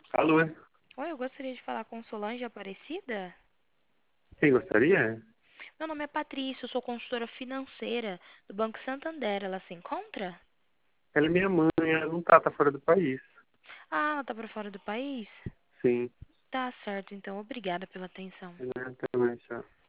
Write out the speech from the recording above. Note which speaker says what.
Speaker 1: Alô,
Speaker 2: Oi, eu gostaria de falar com Solange Aparecida.
Speaker 1: quem gostaria?
Speaker 2: Meu nome é Patrícia, eu sou consultora financeira do Banco Santander. Ela se encontra?
Speaker 1: Ela é minha mãe, ela não tá fora do país.
Speaker 2: Ah, ela tá pra fora do país?
Speaker 1: Sim,
Speaker 2: Tá certo, então. Obrigada pela atenção.
Speaker 1: né, também, tchau.